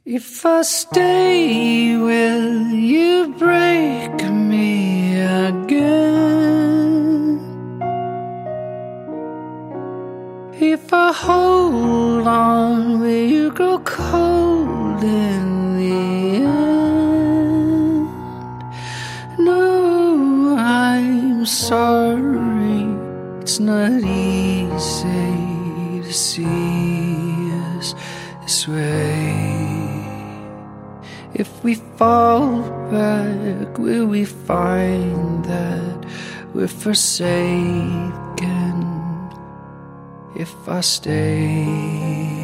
If I stay, will you break me again? If I hold on, will you grow cold in the end? No, I'm sorry, it's not easy to see us this way. If we fall back, will we find that we're forsaken? If I stay,